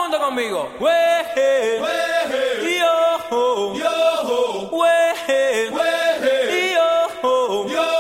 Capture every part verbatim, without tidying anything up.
mundo conmigo. Weje, Weje, yo, yo, weje, weje, yo, yo.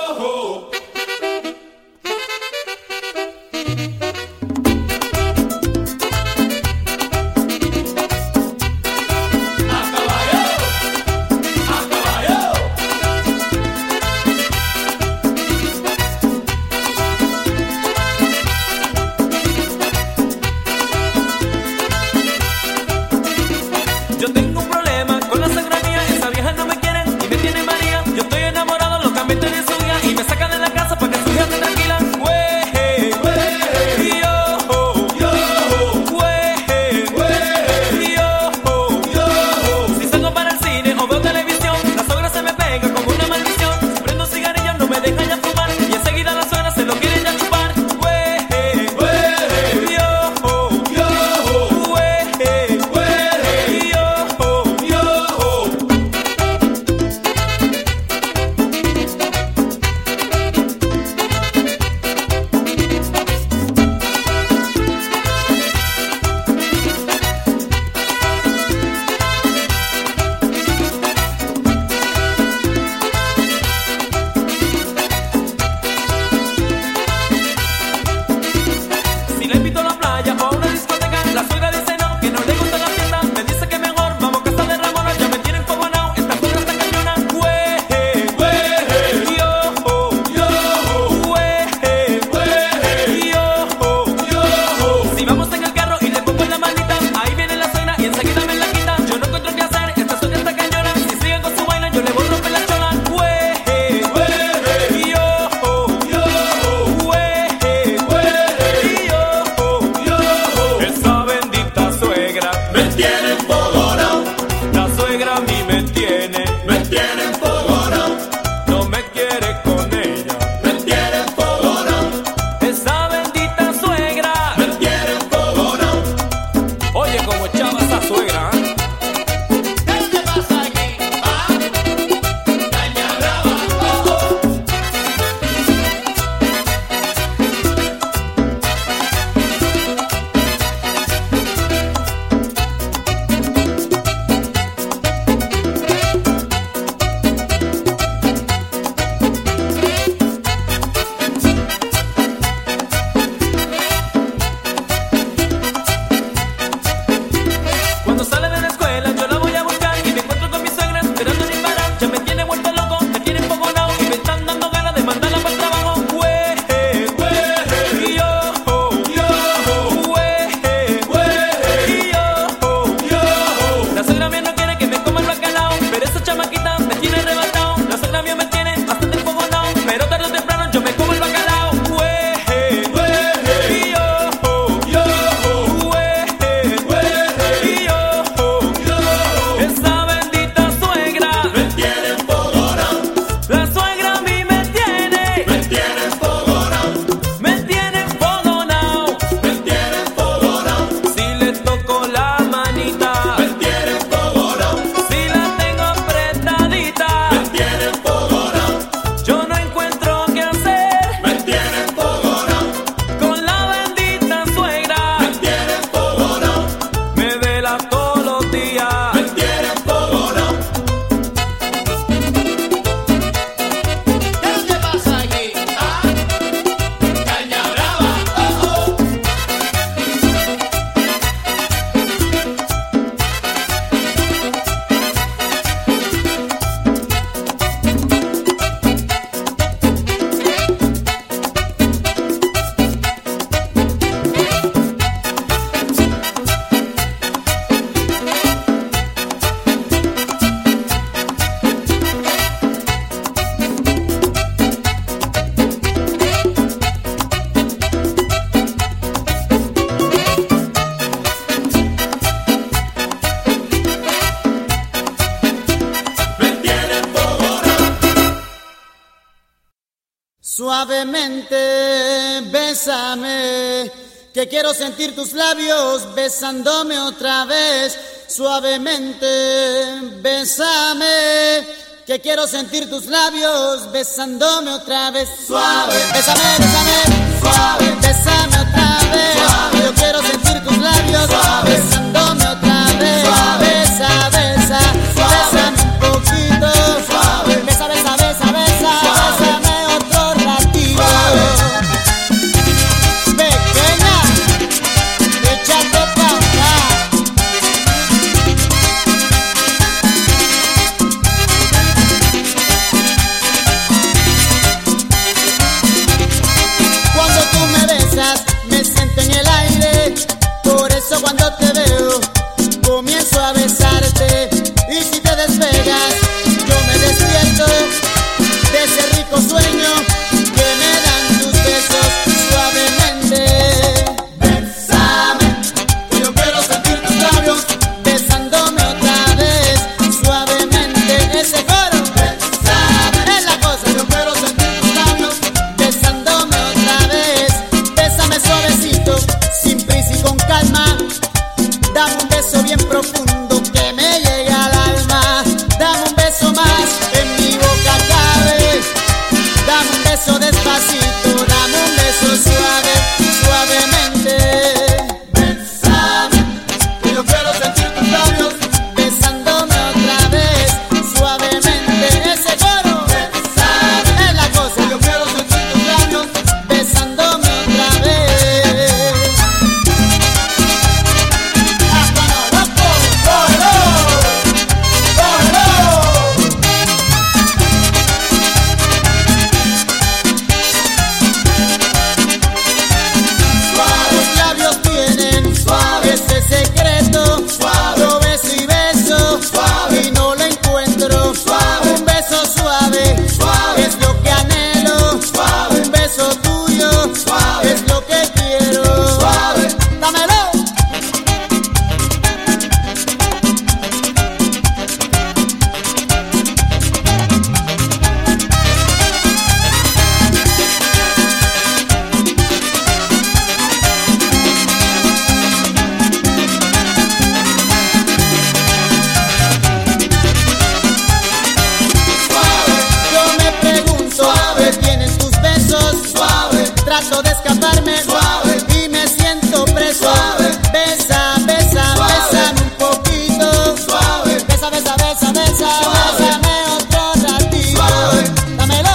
Yo tengo un problema con la sangre mía. Esa vieja no me quiere y me tiene manía. Yo estoy enamorado locamente de su hija y me saca de la casa para que su hija esté tranquila. Weje, Weje, yo, yo, weje, weje, yo. yo. Si salgo para el cine o veo televisión, la suegra se me pega como una maldición. Si prendo un cigarrillo no me deja ya fumar y enseguida la suegra se lo quiere ya chupar. Weje, Weje, yo, yo, weje, weje, yo. yo. Si la invito a la playa o a una discoteca, la suegra dice no, que no le gusta la fiesta. Me dice que mejor vamos a casa de Ramona. Ya me tienen fogonao, esta suegra está cañona. Weje, Weje, yo, yo, weje, weje, yo. yo. Si vamos en el carro y le pongo en la manita, ahí viene la suegra y enseguida me la quita. Yo no encuentro qué hacer, esta suegra está cañona. Si siguen con su vaina, yo le voy a romper la chola. Weje, Weje, yo, yo, weje, weje, yo. yo. Esa bendita suegra, Me tienen fogonao, la suegra a mí me tiene, me tienen fogonao, no me quiere con ella. me tienen fogonao, Esa bendita suegra, me tienen fogonao. oye como echaba esa suegra, ¿eh? ¿Qué te pasa aquí? ¿Ah? Caña brava, oh, oh. Cuando sale de la escuela yo la voy a buscar y me encuentro con mi suegra esperando ni parar. Ya me tiene vuelto loco, me tiene fogonao y me están dando ganas de mandarla para el trabajo. Weje, Weje, yo, yo, weje, weje, yo. yo. La suegra mía no quiere que me coma el bacalao, pero esa chamaquita me tiene arrebatado. La suegra mía me tiene bastante fogonao, pero tarde o temprano yo me como el bacalao. Weje, Weje, yo, yo, weje, weje, yo. yo. Esa bendita suegra, Me tienen fogonao, la suegra a mí me tiene, me tienen fogonao, me tiene fogonao. me tienen fogonao, Si le toco la manita, me tienen fogonao, si la tengo apretadita, me tienen fogonao, yo no encuentro qué hacer me tienen fogonao, con la bendita suegra. me tienen fogonao, Me vela todos los días. me tienen fogonao. ¿Qué te pasa aquí? ¿Ah? Caña brava, oh, oh. Me tienen fogonao. Suavemente, bésame, que quiero sentir tus labios besándome otra vez. Suavemente, bésame, que quiero sentir tus labios besándome otra vez. Suave, bésame, bésame, suave, bésame otra vez. Suave, yo quiero sentir tus labios besándome. Dame un beso bien profundo que me llegue al alma. Dame un beso más, en mi boca cabe. Dame un beso despacito, dame un beso suave, suavemente. Bésame, que yo quiero sentir tus labios besándome otra vez, suavemente. Ese coro, bésame, es la cosa. Yo quiero sentir tus labios besándome otra vez. Hasta no, loco, cógelo, cógelo. Suaves labios tienen, suave ese secreto, suave. Yo beso y beso, suave, y no lo encuentro, suave. Un beso suave, suave, es lo que anhelo, suave. Un beso tuyo, suave, es lo que quiero, suave. Dámelo. Yo me pregunto, suave, tienen tus besos, suave. Trato de escaparme, suave, y me siento preso. Suave. Besa, besa, suave, bésame un poquito, suave. Besa, besa, besa, besa, suave. Bésame otro ratito, suave. Dámelo.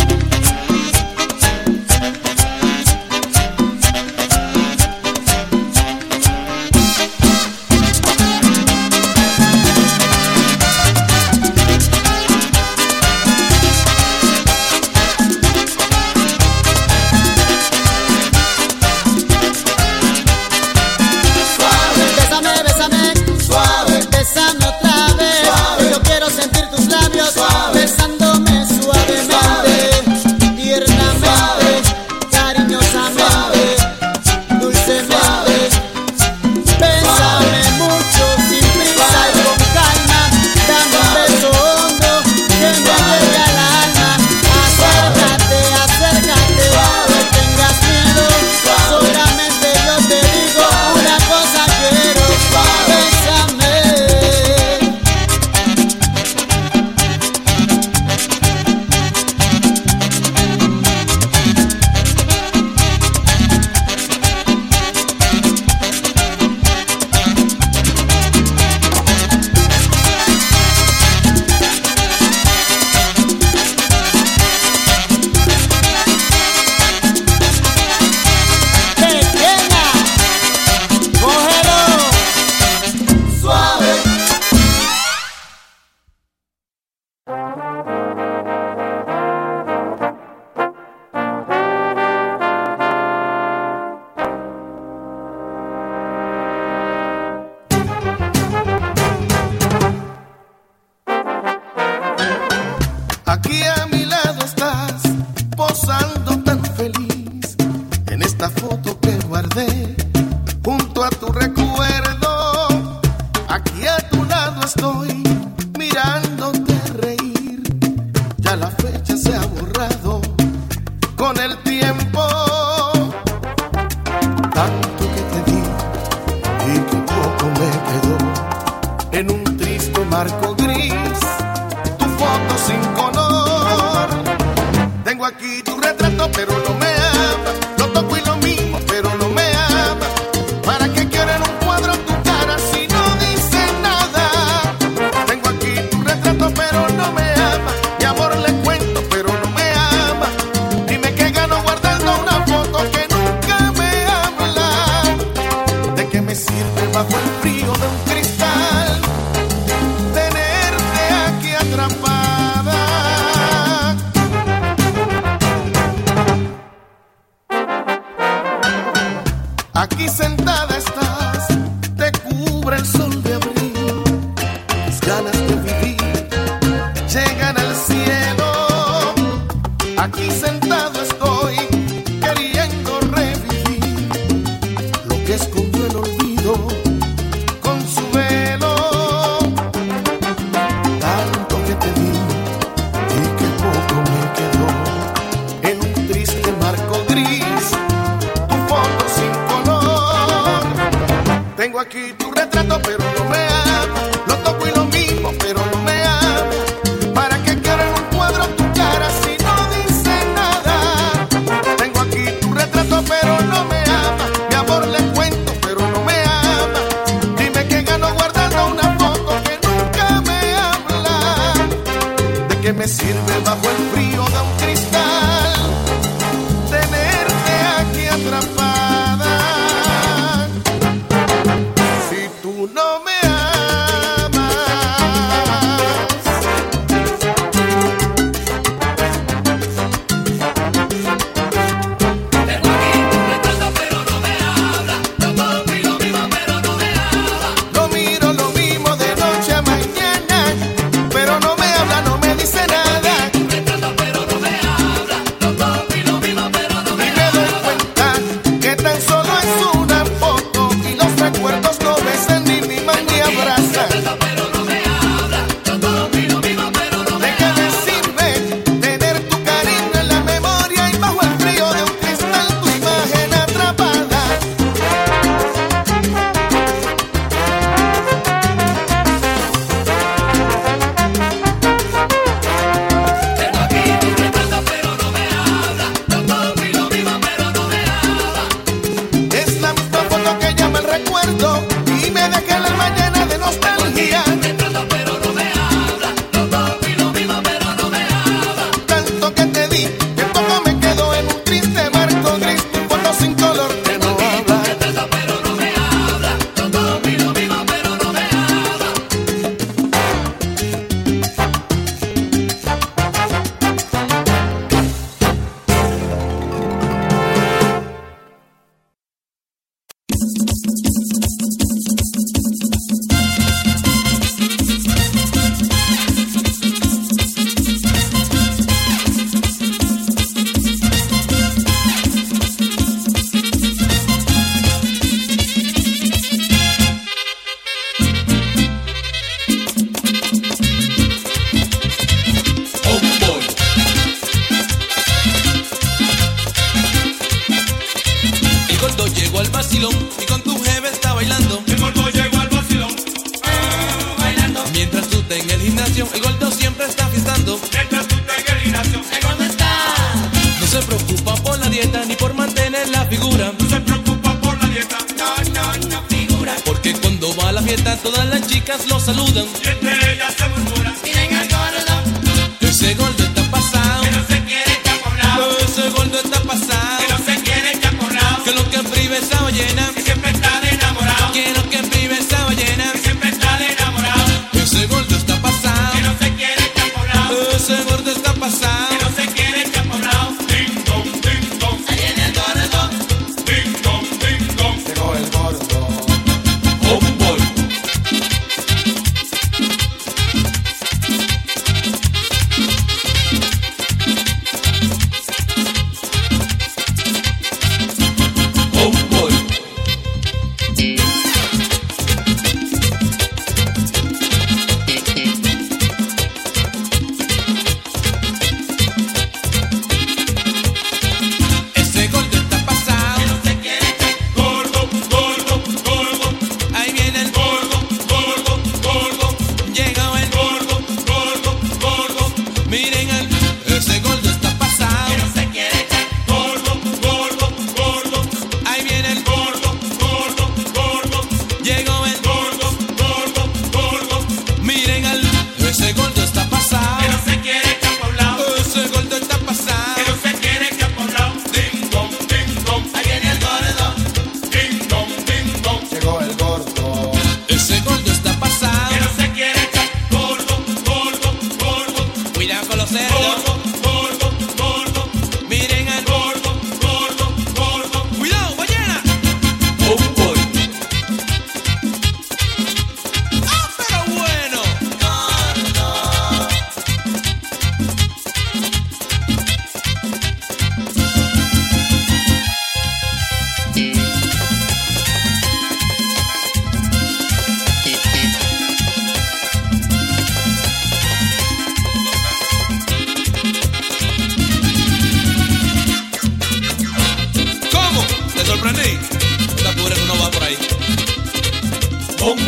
Suave, bésame, bésame, suave, bésame otra vez, suave. Yo quiero sentir tus labios, suave, besándome suavemente, tiernamente, cariñosamente, dulcemente. Bésame mucho, sin prisa y con calma. Dame un beso hondo que me llegue al alma. Acércate, acércate, no tengas miedo. Solamente yo te digo una cosa quiero, bésame. Pequeña, cógelo, suave. Aquí a mi lado estás, posando tan feliz en esta foto que guardé junto a tu recuerdo. Aquí a tu lado estoy, mirándote reír. Ya la fecha se ha borrado con el tiempo. Tanto que te di y que poco me quedó en un triste marco gris, tu foto sin color. Tengo aquí tu retrato, pero no me ama. Lo toco y lo mismo, pero no me ama. ¿Para qué quiero en un cuadro tu cara si no dice nada? Tengo aquí tu retrato, pero no me ama. Mi amor le cuento, pero no me ama. Dime que gano guardando una foto que nunca me habla. ¿De qué me sirve bajo el frío de un cristal tenerte aquí atrapada? Aquí sentada estás, te cubre el sol de abril. Tus ganas de vivir llegan al cielo. Aquí sentado estoy, queriendo revivir lo que escondió el olvido retrato, pero no me ama. Lo toco y lo mismo, pero no me ama. ¿Para qué quiero en un cuadro tu cara si no dice nada? Tengo aquí tu retrato, pero no me ama. Mi amor le cuento, pero no me ama. Dime qué gano guardando una foto que nunca me habla. ¿De qué me sirve bajo el frío de un cristal tenerte aquí atrapada? Si tú no me amas. Tengo aquí tu retrato, pero no me habla. Lo toco y lo mismo, pero no me habla. Lo miro lo mismo de noche a mañana, pero no me habla, no me dice nada. Tu retrato, pero no me habla. Lo toco y lo mismo, pero no me Y me doy cuenta que tan solo es una foto y los recuerdos no besan ni miman ni abrazan. pero no me habla. Lo toco y lo mismo, pero no me ¿De qué me sirve tener tu cariño en la memoria y bajo el frío de un cristal tu imagen atrapada? Tengo aquí tu retrato, pero no me habla. Lo toco y lo mismo, pero no me habla. Es la misma foto que llama el recuerdo y me deja el alma llena de nostalgia. Retrato, pero no me habla. Lo toco y lo mismo, pero no me habla. Tanto que te di que poco me quedó en un triste marco gris, tu foto sin color que no habla. Retrato, pero no me habla. Lo toco y lo mismo, pero no me habla. El gordo llegó al vacilón y con tu jeva está bailando. El gordo llegó al vacilón, bailando. Mientras tú estás en el gimnasio, el gordo siempre está fiestando. Mientras tú estás en el gimnasio, el gordo está. No se preocupa por la dieta ni por mantener la figura, No se preocupa por la dieta, no, no, no figura. porque cuando va a la fiesta todas las chicas lo saludan. Y entre ellas se murmura. Miren al gordo, Ese gordo está pasado, que no se quiere chaporrao. ese gordo está pasado, Que no se quiere chaporrao. que lo que prive esa ballena, Que siempre está de enamorado. que lo que prive esa ballena. Que siempre está de enamorado. Ese gordo está pasado, Que no se quiere chaporrao. ese gordo está pasado. Que no se quiere chaporrao. Ding dong, ding dong. Ahí viene el gordo. Ding dong, ding dong. Llegó el gordo. Homeboy.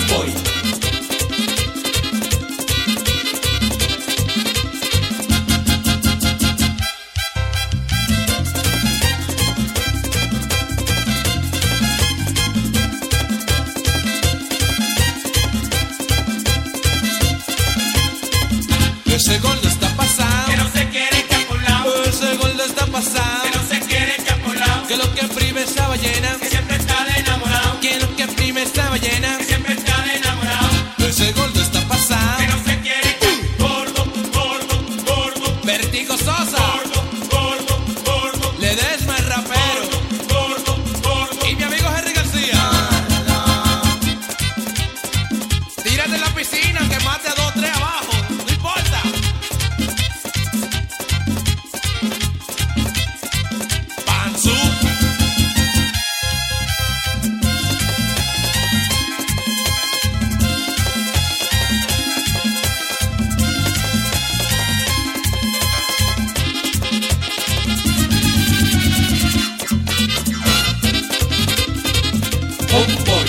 Homeboy. Ese gordo está pasado, Que no se quiere echar por un lado, ese gordo está pasado, que no se quiere echar por un lado, que lo que prime esa ballena, que siempre está de enamorado, que lo que prime esa ballena, que siempre está de enamorado, ese gordo está pasado, que no se quiere echar. Gordo, gordo, gordo, Vertigo Sosa, gordo, gordo, gordo, Ledesma el rapero, gordo, gordo. y mi amigo Henry García. Tírate en la piscina que mate a dos, tres abajo, no importa. Panzu. Homeboy.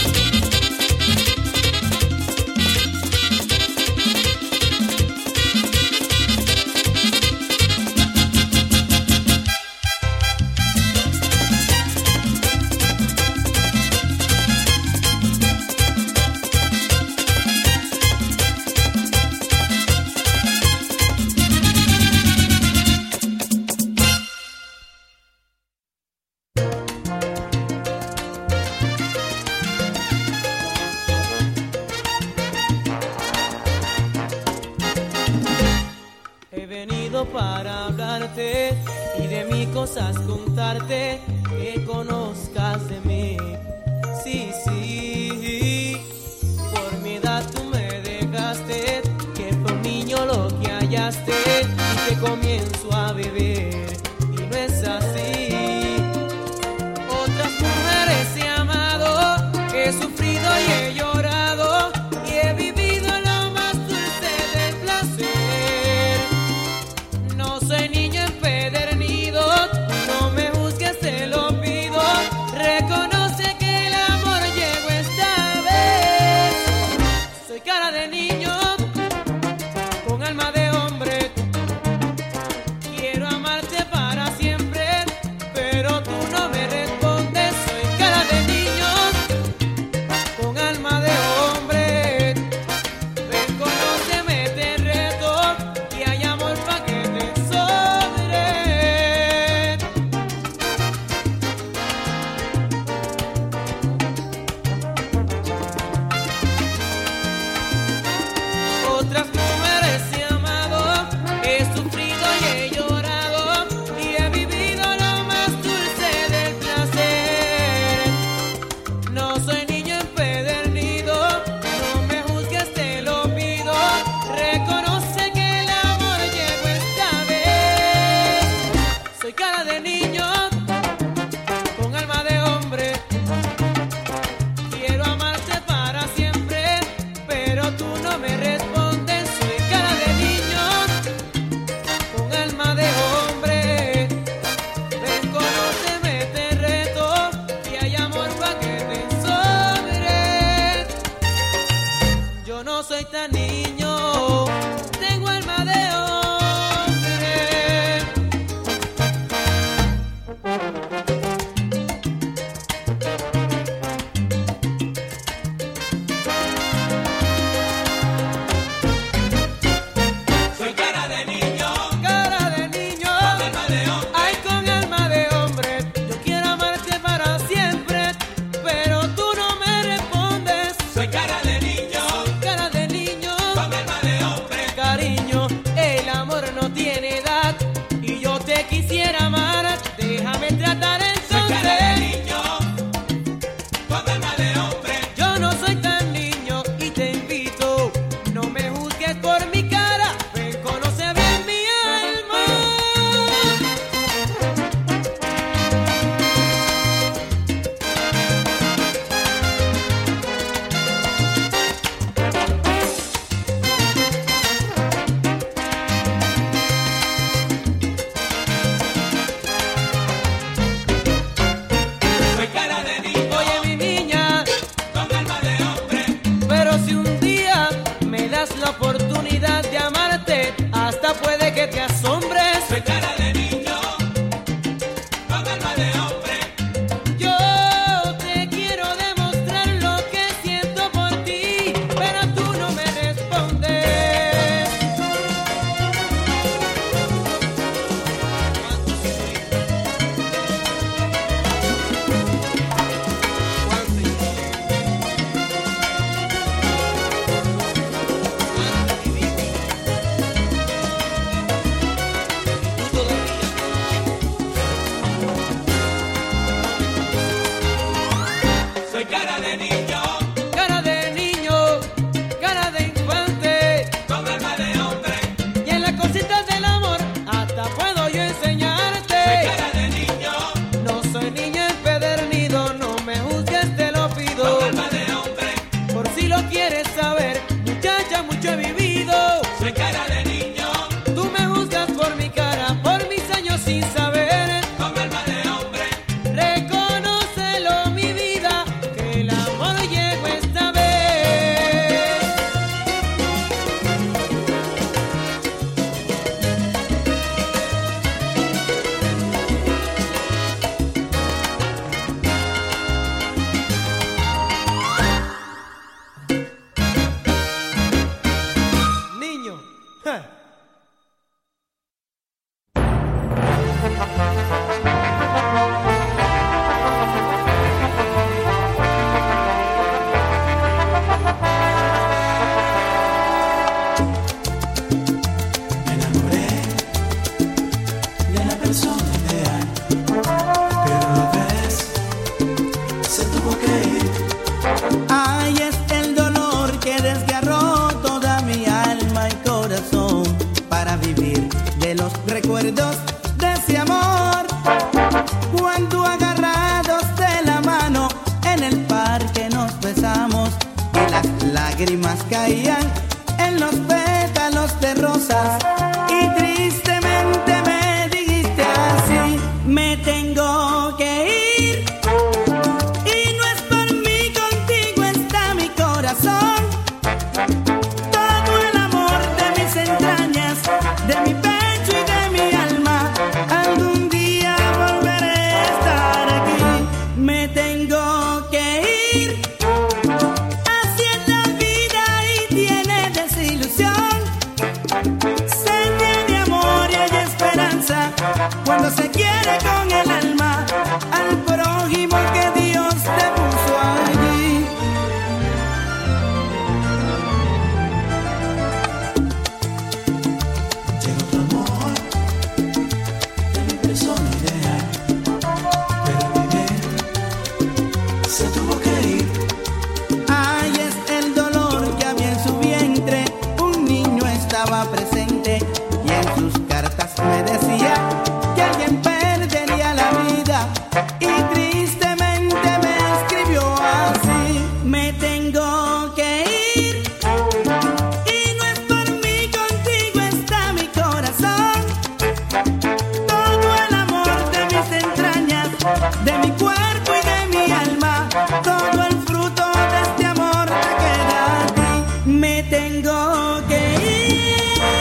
He venido para hablarte y de mis cosas contarte, que conozcas de mí. Sí, sí, por mi edad tú me dejaste, que fue un niño lo que hallaste y que comienzo a beber, y no es así. Otras mujeres he amado, he sufrido y he llorado, y he vivido lo más dulce del placer. No soy niño empedernido, no me juzgues, te lo pido. Reconoce que el amor llegó esta vez. Soy cara de niño, con alma de hombre. Quiero amarte para siempre, pero tú no me respondes. Soy cara de niño, con alma de hombre. Ven, conóceme, te reto, y hay amor pa' que te sobre. Otras mujeres he amado, he sufrido y he llorado, y he vivido lo más dulce del placer. No soy niño empedernido, no me juzgues, te lo pido. Reconoce que el amor llegó esta vez. Soy cara de niño, con alma de hombre. Quiero amarte para siempre, pero tú no me respondes. Soy cara de niño, con alma de hombre. Ven, conóceme, te reto, y hay amor pa' que te sobre. Yo no soy tan niño, tengo alma de hombre. Soy cara de niño, Cara de niño, alma de hombre. ay, con alma de hombre. Yo quiero amarte para siempre, pero tú no me respondes. Soy cara de niño, Cara de niño, con la oportunidad de amarte, hasta puede que te asombres. Soy cara de niño, con alma de hombre. Yo te quiero demostrar lo que siento por ti, pero tú no me respondes. Soy cara de niño, Cara de niño, cara de infante, con alma de hombre. y en las cositas del amor hasta puedo yo enseñarte. Soy cara de niño, No soy niño empedernido, no me juzgues, te lo con pido. alma de hombre. Por si lo quieres saber, muchacha, mucho he vivido. Soy cara de niño, Tú me juzgas por mi cara, por mis años sin saber. con alma de hombre. Reconócelo, mi vida, que el amor llegó esta vez. Niño. ja. Me enamoré de la persona ideal, pero lo ves, se tuvo que ir. Ay, es el dolor que desgarró toda mi alma y corazón para vivir de los recuerdos de ese amor. Cuando agarrados de la mano en el parque nos besamos y las lágrimas caían en los pétalos de rosas y tristemente me dijiste así: me tengo que ir. Y no es por mí, contigo está mi corazón. Todo el amor de mis entrañas, de mi pecho y de mi alma. Algún día volveré a estar aquí. Me tengo que ir. Así es la vida y tiene desilusión. Se tiene amor y hay esperanza cuando se quiere con el alma al prójimo que Dios te puso allí. Llegó tu amor de mi persona ideal, pero vivir se tuvo que ir. Ay, es el dolor que había en su vientre. Un niño estaba presente y en sus cartas me decía que alguien perdería la vida. Y tristemente me escribió así: me tengo que ir. Y no es por mí, contigo está mi corazón. Todo el amor de mis entrañas, de mi cuerpo y de mi alma, todo el fruto de este amor te queda a ti. Me tengo que ir.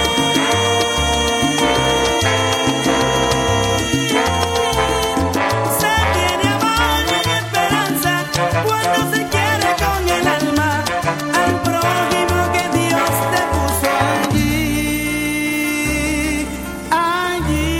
Se tiene amor y hay esperanza cuando se quiere con el alma al prójimo que Dios te puso allí, allí.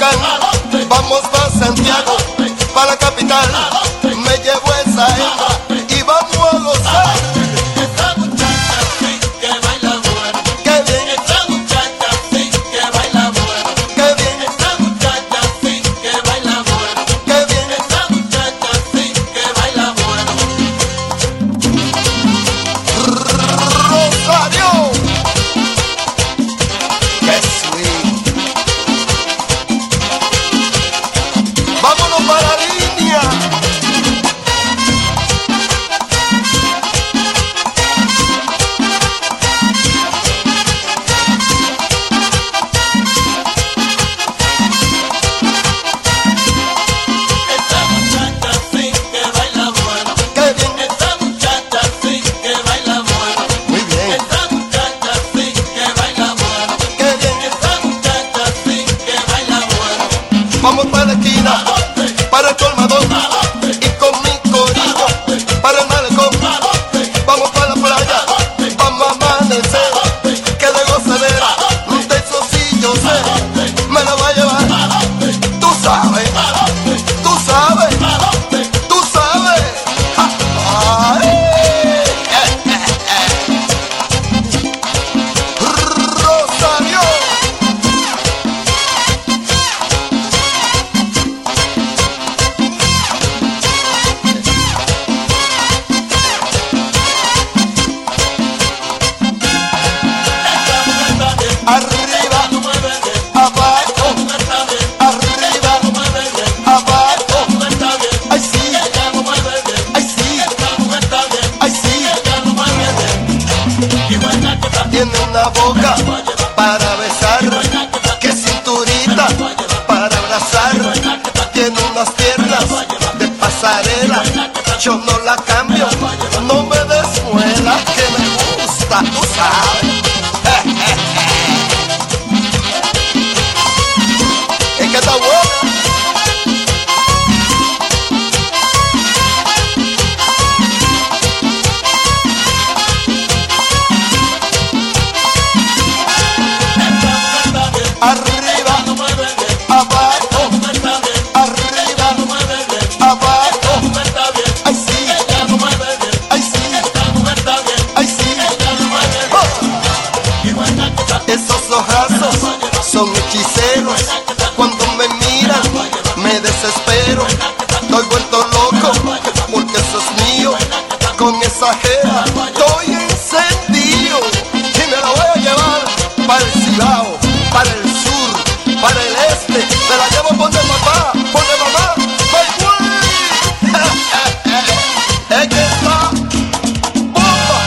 local. Vamos pa' Santiago, pa' la capital. Me llevo esa hembra y vamos a gozar. Esta muchacha sí que baila bueno. Qué bien, Esta muchacha sí que baila bueno. qué bien, Esta muchacha sí que baila bueno. qué bien. Esta muchacha sí que baila bueno. Rosario, qué sweet. Vámonos para la línea. Esta muchacha sí que baila bueno. Qué bien, Esta muchacha sí que baila bueno. muy bien, Esta muchacha sí que baila bueno. qué bien. Esta muchacha sí que baila bueno. Vamos para la esquina, para el colmadón y con mi corillo para el malecón. Vamos para la playa, vamos a amanecer, que de gozadera, de eso sí yo sé, me la va a llevar. Tú sabes, tú sabes, tú sabes. Ay, eh, eh, eh. Rosario. Arriba, abajo, arriba, abajo. Ay sí, ay sí, ay sí. Tiene una boca para besar, que cinturita para abrazar. Tiene unas piernas de pasarela, yo no la cambio, no me desmuela, que me gusta, tú sabes. Es que está buena. Arriba, abajo, arriba, abajo. Ay sí, ay sí, ay sí. Oh. Esos ojazos son hechiceros. Cuando me miran, me desespero. Estoy vuelto loco porque eso es mío. Con esa jeva estoy encendido y me la voy a llevar para el Cibao, para el sur, para el este. Me la llevo por de papá, por de mamá. ¡Ay, güey! Es que está bomba.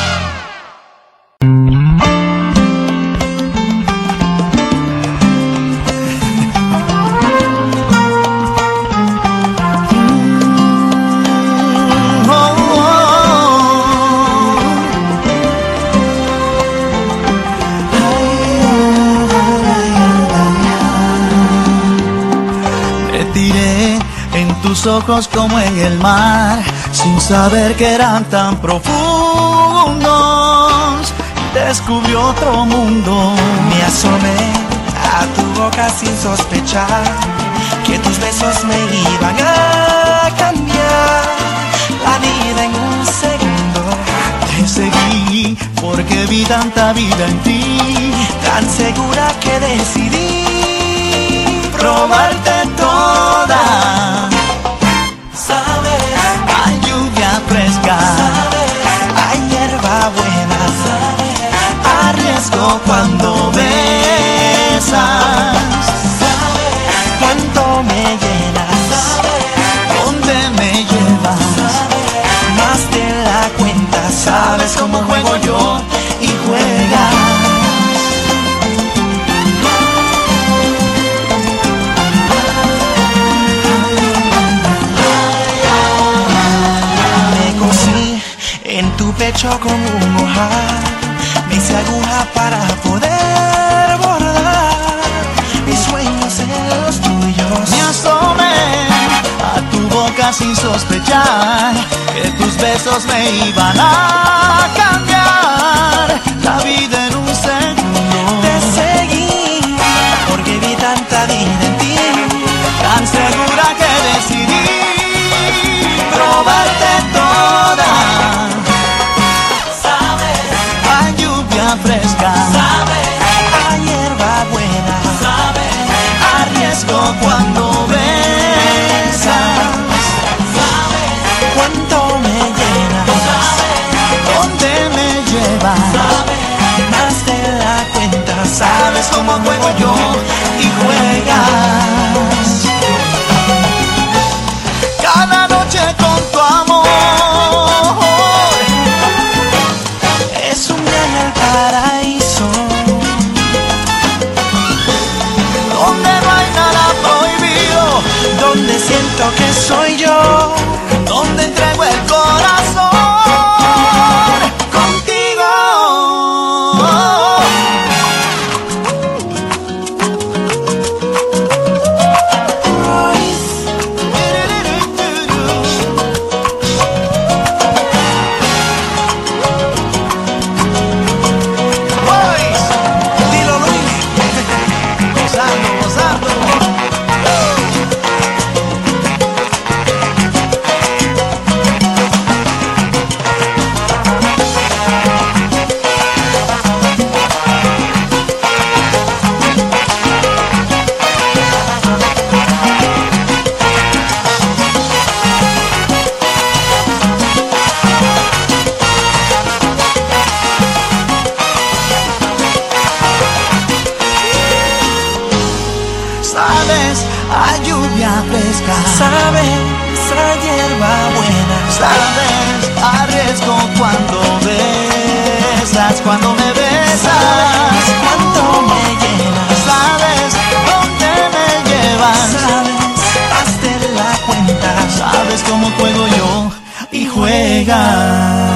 Me tiré en tus ojos como en el mar, sin saber que eran tan profundos. Descubrí otro mundo. Me asomé a tu boca sin sospechar que tus besos me iban a cambiar la vida en un segundo. Te seguí porque vi tanta vida en ti, Tan segura que decidí probarte toda. Sabes, Hay lluvia fresca, hay hierba buena. arriesgo cuando besas. Cuánto me llenas, ¿Dónde me llevas? más de la cuenta. Sabes cómo juego yo y juegas. Me cosí en tu pecho como un ojal, me hice aguja para poder bordar mis sueños en los tuyos. Me asomé a tu boca sin sospechar que tus besos me iban a cambiar la vida en un segundo. Te seguí porque vi tanta vida en ti. cuando besas. Cuánto me llenas, ¿Dónde me llevas? más de la cuenta. Sabes cómo juego yo y juegas. Cada noche con tu amor Es un día en el paraíso, donde no hay nada prohibido, donde siento que soy yo, donde entrego el corazón contigo. Dilo Luis, Gozando, gozando. Sabes, a lluvia fresca, sabes, a hierba buena, sabes, a riesgo cuando besas, cuando me besas. cuánto me llenas, Sabes, dónde me llevas. sabes, más de la cuenta. Sabes cómo juego yo y juegas.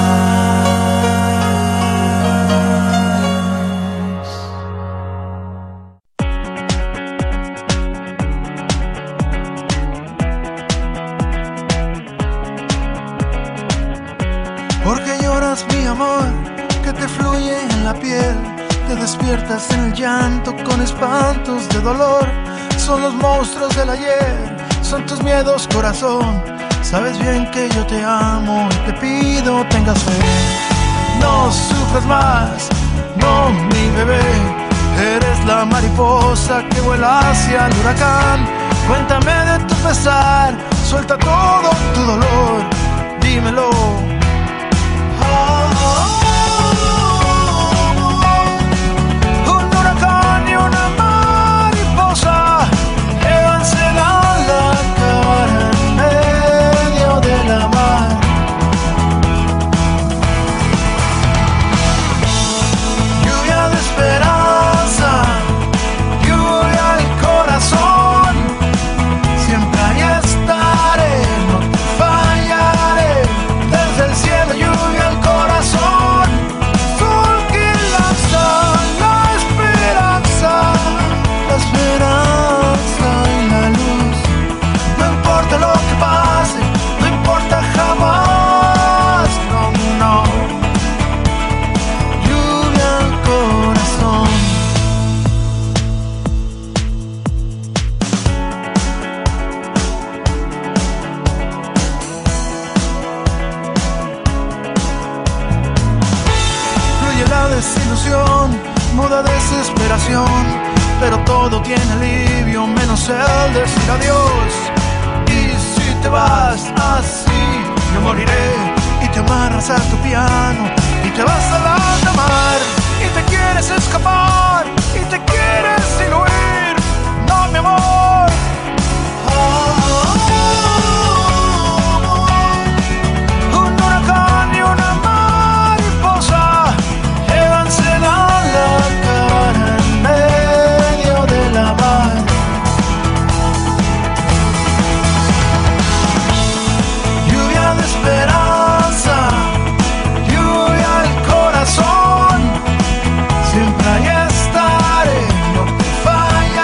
Porque lloras, mi amor, que te fluye en la piel. Te despiertas en el llanto con espantos de dolor. Son los monstruos del ayer, son tus miedos, corazón. Sabes bien que yo te amo y te pido tengas fe. No sufras más, no, mi bebé. Eres la mariposa que vuela hacia el huracán. Cuéntame de tu pesar, suelta todo tu dolor, dímelo. Un huracán y una mariposa llévanse la cara en medio de la mar. Lluvia de esperanza, lluvia al corazón. Siempre ahí estaré, no te fallaré. Desde el cielo lluvia al corazón, sol que lanza la esperanza, la esperanza y la luz. No importa lo que pase, no importa jamás, no, no. Lluvia al corazón. Fluye la desilusión, muda desesperación, pero todo tiene alivio menos el decir adiós. Y si te vas así, yo moriré y te amarras a tu piano y te vas a la alta mar y te quieres escapar y te quieres sin huir. No, mi amor. Un huracán y una mariposa llévanse la cara en medio de la mar. Lluvia de esperanza, lluvia al corazón. Siempre ahí estaré, no te fallaré.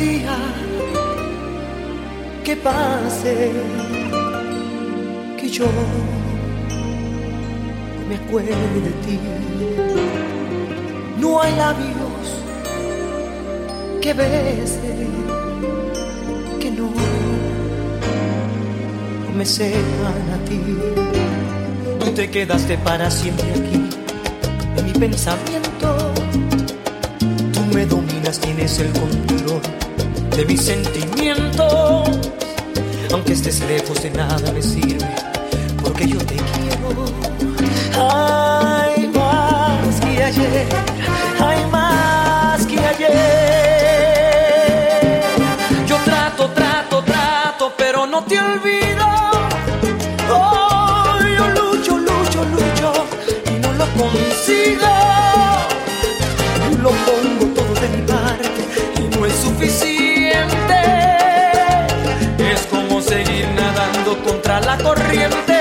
día que pase, que yo no me acuerde de ti. No hay labios que besen, que no, no me sepan a ti. Tú te quedaste para siempre aquí, en mi pensamiento. Tú me dominas, tienes el control de mis sentimientos. Aunque estés lejos, de nada me sirve, porque yo te quiero. Hay más que ayer, hay más que ayer. Yo trato, trato, trato, pero no te olvido. Oh, yo lucho, lucho, lucho y no lo consigo. Lo pongo todo de mi parte y no es suficiente. Es como seguir nadando contra la corriente.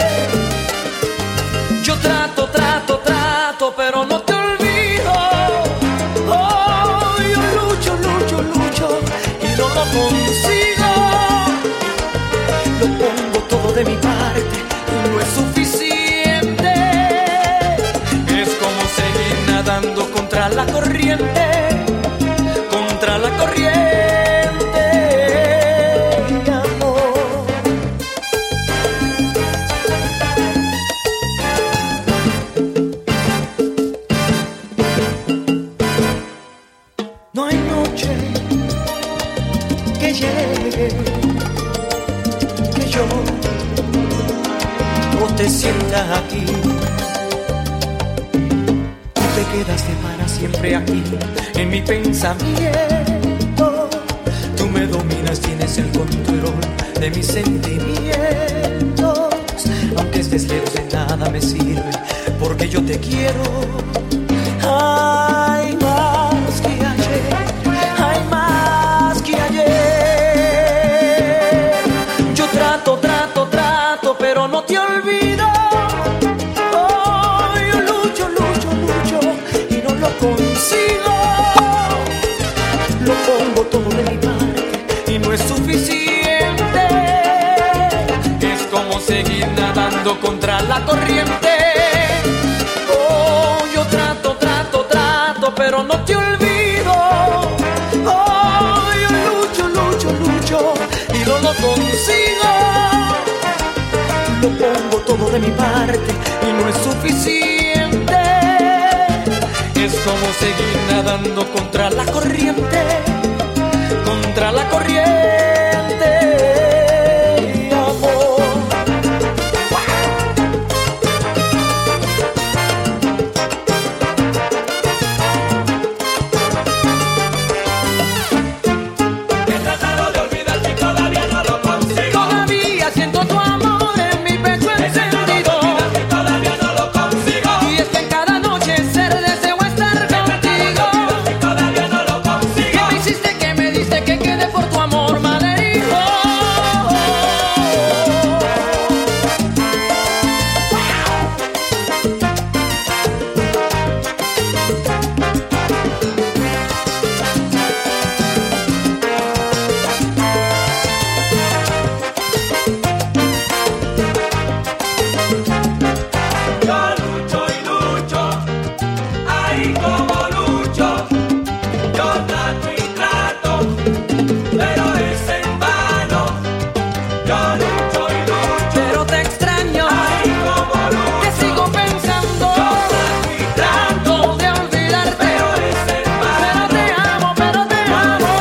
Yo trato, trato, trato, pero no te olvido. Oh, yo lucho, lucho, lucho y no lo consigo. Lo pongo todo de mi parte y no es suficiente. Es como seguir nadando contra la corriente, contra la corriente, amor. No hay noche que llegue, que yo no te sienta aquí. Tú te quedaste para siempre aquí, en mi pensamiento. Tú me dominas, tienes el control de mis sentimientos. Aunque estés lejos, de nada me sirve, porque yo te quiero. Hay más que ayer, hay más que ayer. Yo trato, trato, trato, pero no te olvido. Oh, yo lucho, lucho, lucho y no lo consigo. Lo pongo todo de mi parte y no es suficiente. Es como seguir nadando contra la corriente. Oh, yo trato, trato, trato, pero no te olvido. Oh, yo lucho, lucho, lucho y no lo consigo. Lo pongo todo de mi parte y no es suficiente. Es como seguir nadando contra la corriente, contra la corriente, amor. He tratado de olvidarte y todavía no lo consigo. Todavía siento tu amor en mi pecho encendido. Todavía no lo consigo. Y es que en cada noche ser deseo estar contigo. Todavía no lo consigo. Que me hiciste, que me diste, que quede por tu amor malherido. Yo lucho y lucho, ay como lucho. Yo trato y trato, pero es en vano. Yo lucho y lucho, Pero te extraño, ay como lucho. que sigo pensando. Y trato, Trato de olvidarte, pero es en pero vano. te amo, pero te amo.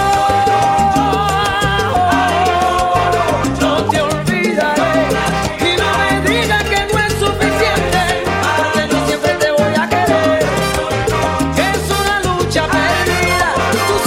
No te olvidaré y no me digas que no es suficiente, porque yo siempre te voy a querer. Es una lucha perdida, tú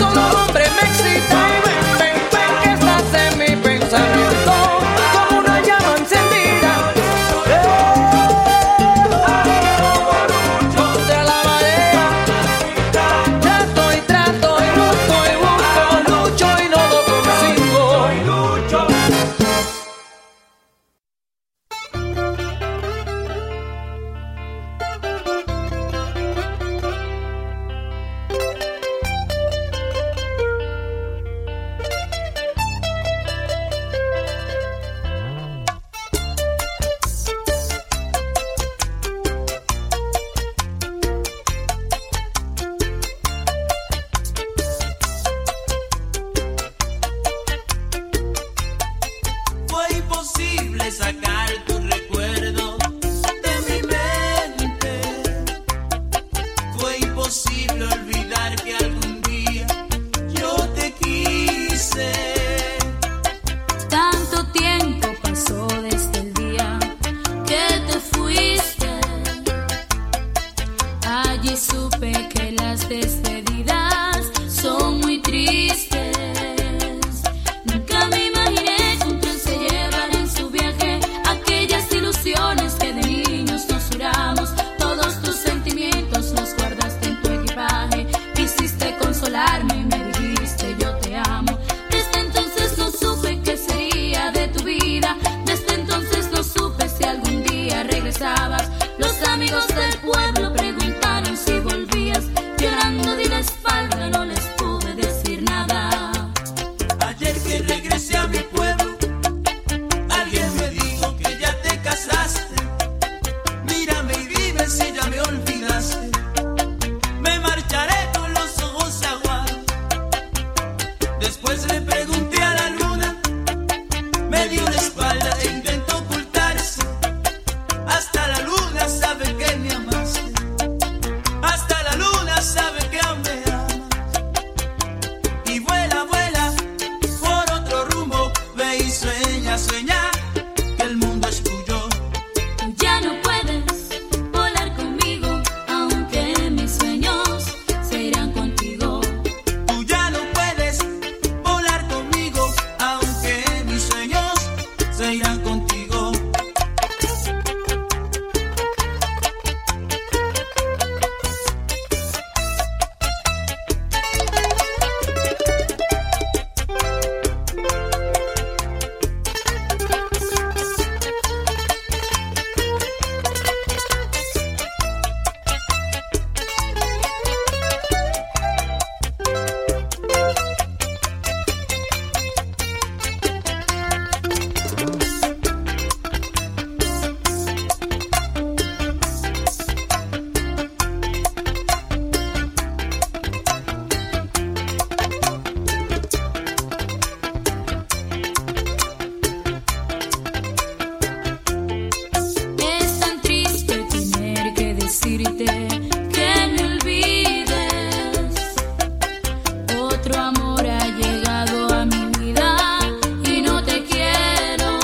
otro amor ha llegado a mi vida y no te quiero.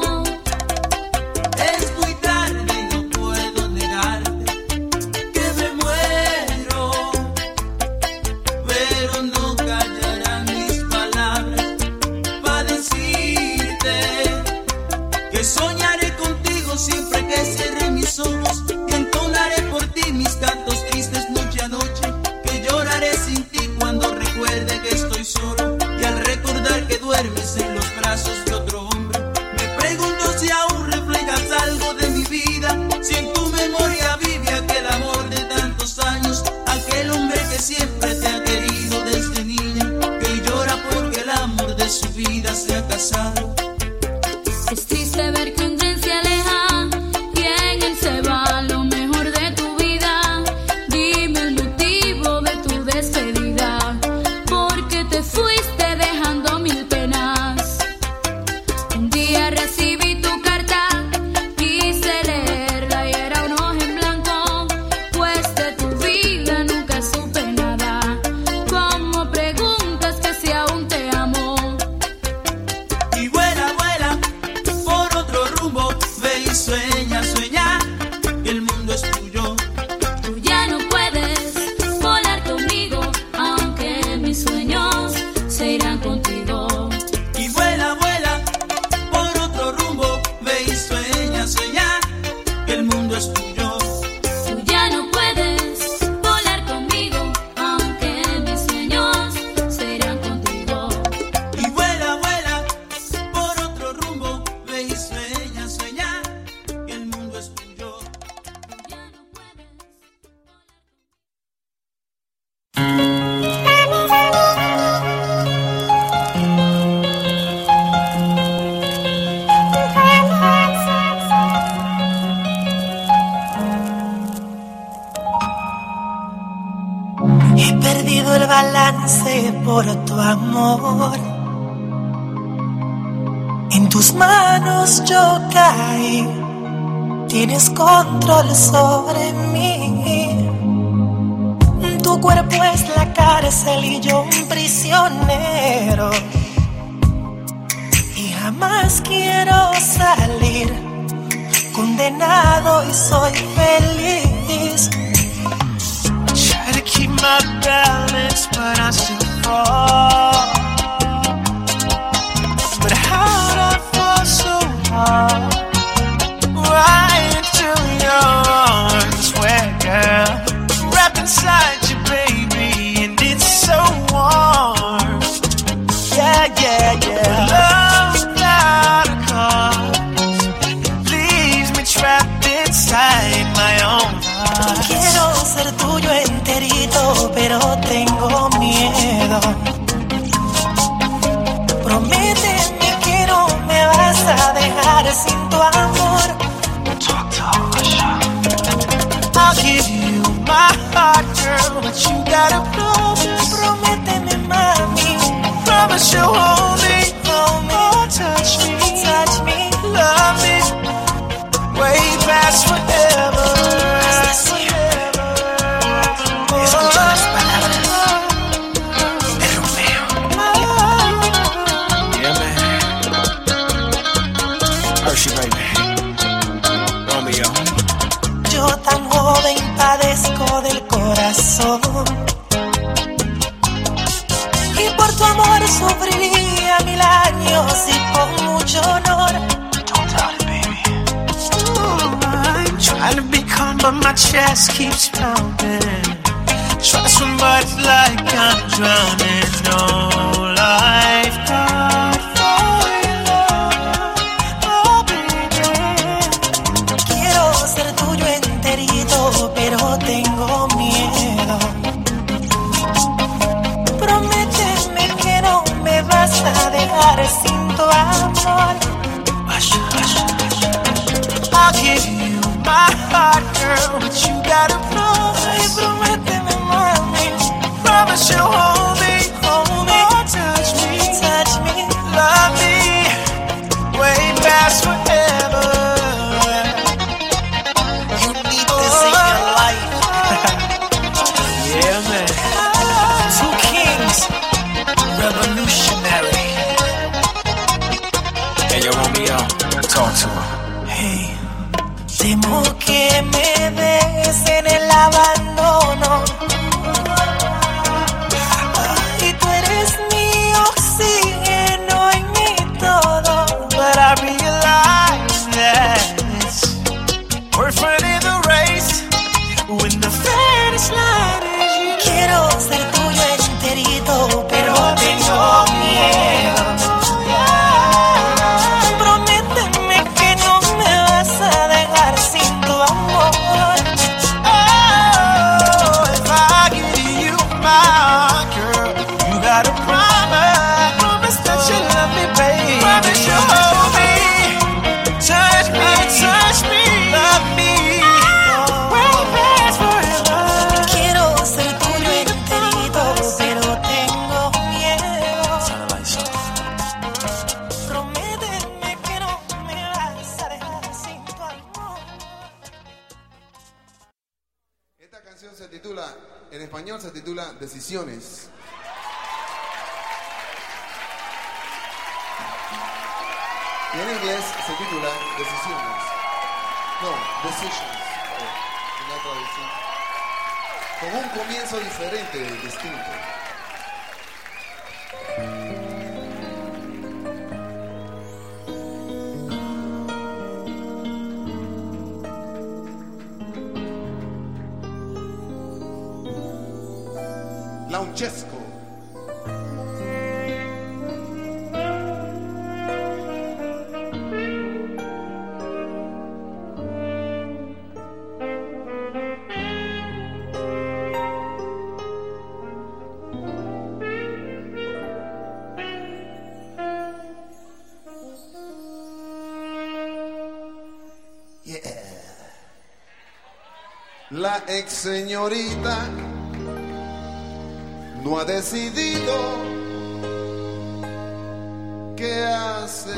Es muy tarde y no puedo negarte que me muero, pero no callarán mis palabras para decirte que soñaré contigo siempre que cierre mis ojos y entonaré por ti mis cantos tristes noche a noche, que lloraré sin ti cuando recuerde que estoy solo y al recordar que duermes en los brazos de otro hombre. Me pregunto si aún reflejas algo de mi vida, si en tu memoria vive aquel amor de tantos años, aquel hombre que siempre te ha querido desde niña, que llora porque el amor de su vida se ha casado. Es triste ver que un tren se aleja y en él se va lo mejor de tu vida. Dime el motivo de tu despedida, porque te fuiste dejando mil penas. Un día recibí tu carta, quise leerla y era un hoja en blanco, pues de tu vida nunca supe nada. Como preguntas que si aún te amo. Y vuela, vuela por otro rumbo, ve y sueña, sueña que el mundo es tuyo. Tú ya no puedes volar conmigo, aunque mis sueños se irán contigo. Y vuela, vuela por otro rumbo, ve y sueña, sueña que el mundo es tuyo. Tú ya no puedes volar conmigo, aunque mis sueños se irán contigo. Y vuela, vuela por otro rumbo, ve y sueña, sueña que el mundo es tuyo. Tú ya no puedes. He perdido el balance por tu amor. En tus manos yo caí. Tienes control sobre mí. Tu cuerpo es la cárcel y yo un prisionero. Y jamás quiero salir. Condenado y soy feliz. Try to keep my balance, but I still fall. But how'd I fall so hard? Right into your arms, where girl, wrapped inside you, baby, and it's so warm. Yeah, yeah, yeah. Love without a cause leaves me trapped inside my own heart. Quiero ser tuyo enterito, pero tengo miedo. Prométeme que no me vas a dejar sin tu amor. Talk, talk, I'll give you my heart, girl, but you gotta promise. Prométeme, mami. Promise you'll hold me, hold me, oh, touch me, touch me, love me, way past forever. Escucha las palabras de Romeo. Yeah, man. Hershey, baby. Romeo. Yo tan joven padezco del corazón y por tu amor sufriría mil años y con mucho honor. Don't doubt it, baby. Ooh, I'm trying to be calm, but my chest keeps pounding. Try to swim, but it's like I'm drowning. No lifeguard for your love, oh baby. Quiero ser tuyo enterito, pero tengo miedo. Prométeme que no me vas a dejar sin tu amor. I'll give you my heart, girl, but you gotta promise. Prométeme, mami. Promise you'll hold me, hold me, oh, touch me, touch me, love me, way past forever. You need this in your life. Yeah, man. Two kings Decisiones. Y en inglés se titula Decisiones. No, Decisions. En la traducción. Con un comienzo diferente y distinto. Launchesco. La ex señorita no ha decidido qué hacer.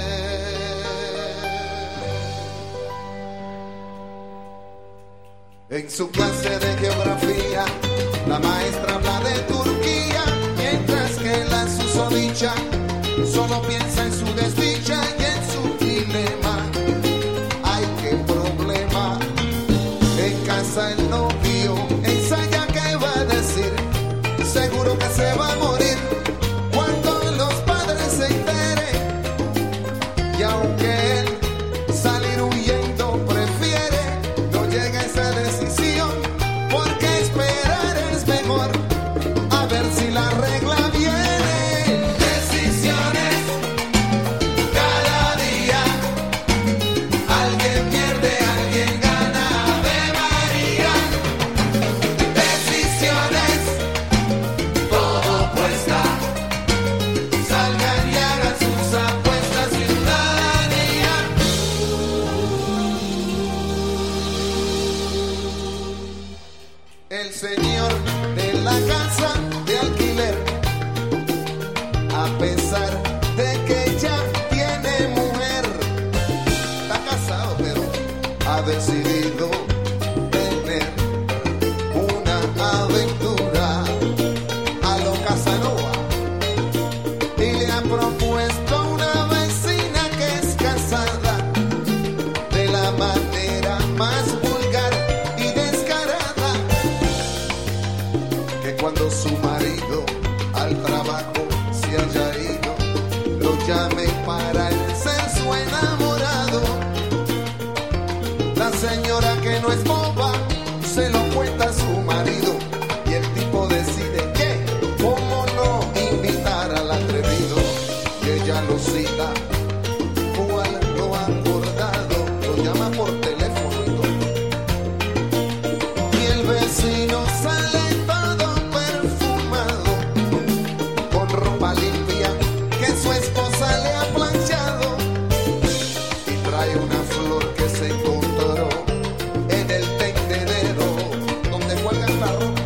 En su clase de geografía, la maestra habla de Turquía, mientras que la susodicha solo piensa en su desdicha y en su dilema. Ay, qué problema. En casa el novio ensaya qué va a decir. Seguro que se va a morir cuando los padres se enteren. Y aunque él salir huyendo prefiere, no llega a esa decisión, porque esperar es mejor. A ver si la regla viene. Decisiones cada día. Alguien pierde, alguien gana. Ave María. Decisiones. Todo cuesta. Salgan y hagan sus apuestas, ciudadanía. El señor de la casa de alquiler, a pesar de que ya tiene mujer, está casado pero ha decidido tener una aventura a lo Casanova y le ha propuesto a una vecina que es casada de la manera más vulgar y descarada, que cuando su marido al trabajo se haya ido, lo llame para el ser su enamorado. La señora, que no es boba, se lo cuenta a su marido y el tipo decide que cómo no invitar al atrevido, y ella lo cita cual lo han acordado, lo llama por teléfono y todo. Y el vecino sale todo perfumado, con ropa limpia que su esposa le ha planchado, y trae una flor que se encontró en el tendedero donde cuelgan la ropa.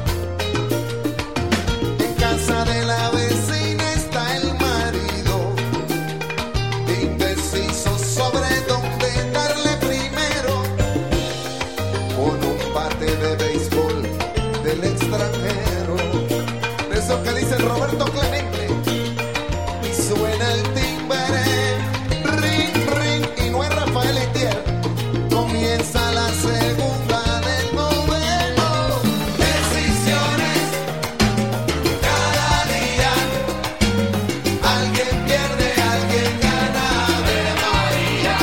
En casa de la vecina está el marido, indeciso sobre dónde darle primero, con un bate de béisbol del extranjero, eso que dice Roberto Clemente, y suena el timbre, ring, ring, y no es Rafael Itier. Comienza la segunda del noveno. Decisiones cada día. Alguien pierde, alguien gana. Ave María.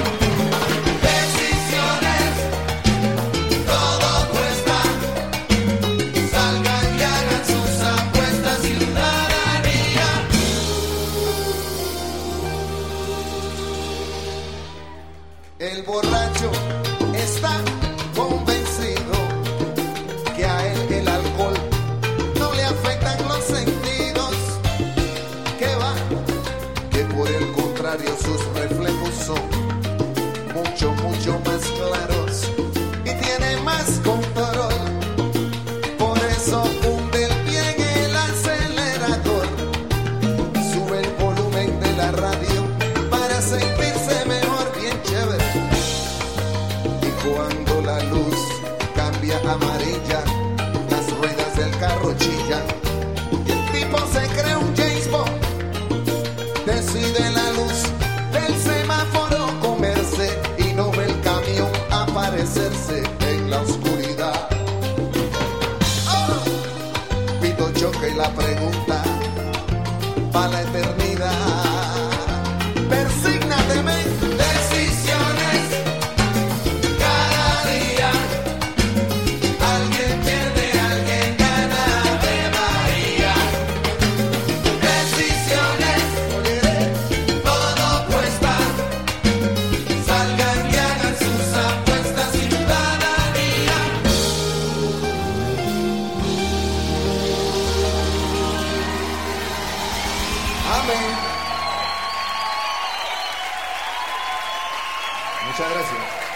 Decisiones, todo cuesta. Salgan y hagan sus apuestas, ciudadanía. El borracho está convencido que a él el alcohol no le afectan los sentidos, que va, que por el contrario sus reflejos son mucho, mucho más claros y tiene más control. Por eso hunde el pie en el acelerador, sube el volumen de la radio para sentirse mejor, bien chévere. Y cuando la luz cambia a amarilla, las ruedas del carro chillan. decide la luz del semáforo comerse y no ve el camión aparecerse en la oscuridad. Oh, Pito choca y la pregunta para la eternidad. Persígnate, men. Decisiones cada día. Alguien pierde, alguien gana de María. Decisiones, todo cuesta. Salgan y hagan sus apuestas, ciudadanía. Amén. Muchas gracias.